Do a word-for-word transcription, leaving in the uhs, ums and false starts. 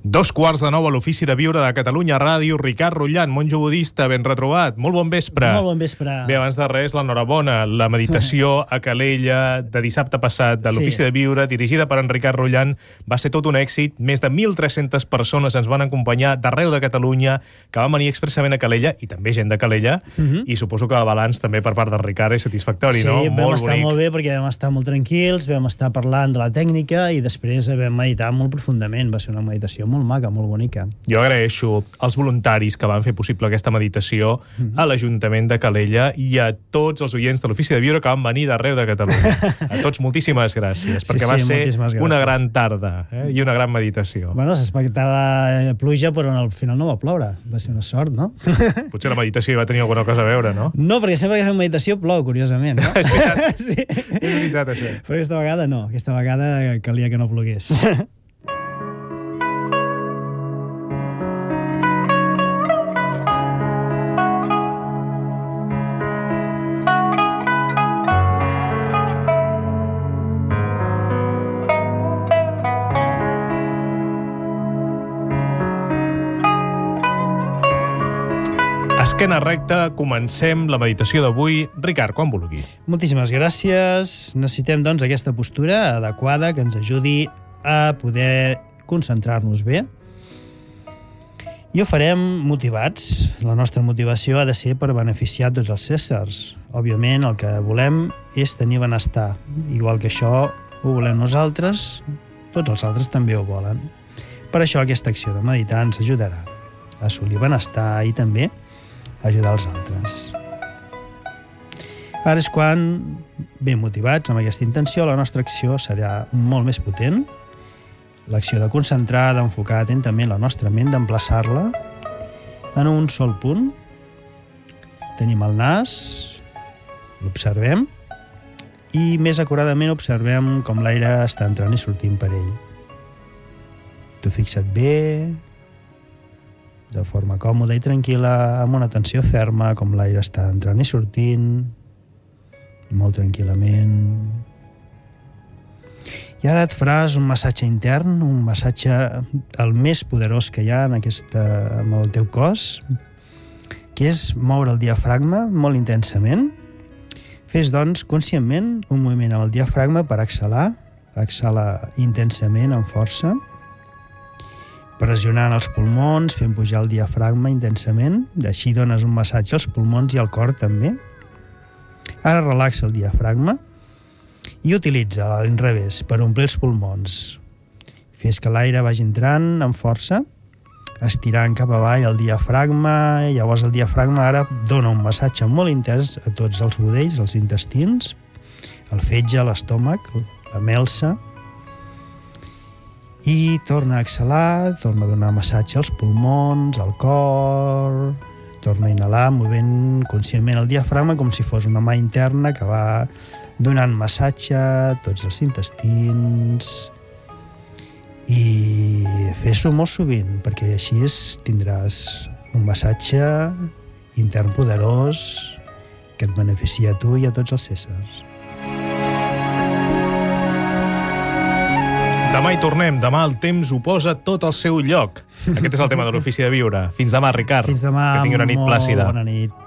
Dos quarts de nou a l'Ofici de Viure de Catalunya Ràdio. Ricard Rullant, monjo budista, ben retrobat. Molt bon vespre. Molt bon vespre. Bé, abans de res, l'enhorabona. La meditació a Calella de dissabte passat de l'Ofici sí. de Viure, dirigida per en Ricard Rullant, va ser tot un èxit. Més de mil tres-centes persones ens van acompanyar d'arreu de Catalunya, que van venir expressament a Calella, i també gent de Calella, uh -huh. i suposo que el balanç també per part d'en Ricard és satisfactori, sí, no? Sí, vam molt estar bonic. molt bé perquè vam estar molt tranquils, vam estar parlant de la tècnica i després vam meditar molt profundament. Va ser una meditació molt maca, molt bonica. Jo agraeixo als voluntaris que van fer possible aquesta meditació, mm-hmm. a l'Ajuntament de Calella i a tots els oients de l'Ofici de Viure que van venir d'arreu de Catalunya. A tots moltíssimes gràcies, perquè sí, sí, va ser una gran tarda eh, i una gran meditació. Bueno, s'expectava pluja, però al final no va ploure. Va ser una sort, no? Potser la meditació hi va tenir alguna cosa a veure, no? No, perquè sempre que fem meditació plou, curiosament. No? És veritat, sí. és veritat, això. Però aquesta vegada no, aquesta vegada calia que no plogués. Esquena recta, comencem la meditació d'avui. Ricard, quan vulgui. Moltíssimes gràcies. Necessitem, doncs, aquesta postura adequada que ens ajudi a poder concentrar-nos bé. I ho farem motivats. La nostra motivació ha de ser per beneficiar tots els éssers. Òbviament, el que volem és tenir benestar. Igual que això ho volem nosaltres, tots els altres també ho volen. Per això aquesta acció de meditar ens ajudarà a assolir benestar i també ajudar els altres. Ara és quan, ben motivats amb aquesta intenció, la nostra acció serà molt més potent. L'acció de concentrar, d'enfocar atentament la nostra ment, d'emplaçar-la en un sol punt. Tenim el nas, l'observem i més acuradament observem com l'aire està entrant i sortint per ell. Tu fixa't bé, de forma còmoda i tranquil·la, amb una atenció ferma, com l'aire està entrant i sortint, molt tranquil·lament. I ara et faràs un massatge intern, un massatge el més poderós que hi ha en aquesta, amb el teu cos, que és moure el diafragma molt intensament. Fes, doncs, conscientment un moviment amb el diafragma per exhalar, exhala intensament, amb força, pressionant els pulmons, fent pujar el diafragma intensament, així dones un massatge als pulmons i al cor també. Ara relaxa el diafragma i utilitza a l'inrevés per omplir els pulmons. Fes que l'aire vagi entrant amb força, estirant cap avall el diafragma, i llavors el diafragma ara dona un massatge molt intens a tots els budells, els intestins, el fetge, l'estómac, la melsa, i torna a exhalar, torna a donar massatge als pulmons, al cor, torna a inhalar, movent conscientment el diafragma com si fos una mà interna que va donant massatge a tots els intestins. I fes-ho molt sovint, perquè així tindràs un massatge intern poderós que et beneficia a tu i a tots els éssers. Demà hi tornem. Demà el temps ho posa tot al seu lloc. Aquest és el tema de l'Ofici de Viure. Fins demà, Ricard. Fins demà. Que tingui una nit plàcida. Bona nit.